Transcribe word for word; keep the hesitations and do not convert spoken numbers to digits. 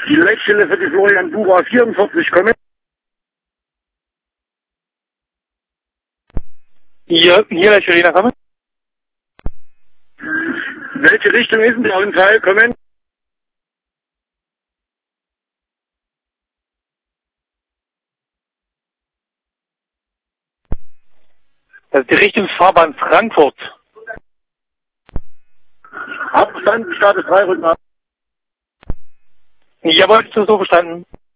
Die Leitstelle für die Florian Bucher vierundvierzig kommen. Hier, hier Leitstelle kommen. Welche Richtung ist denn der Unfall? Kommen. Das ist die Richtung Fahrbahn Frankfurt. Abstand, Status drei, Rücken ab. Jawohl, so verstanden.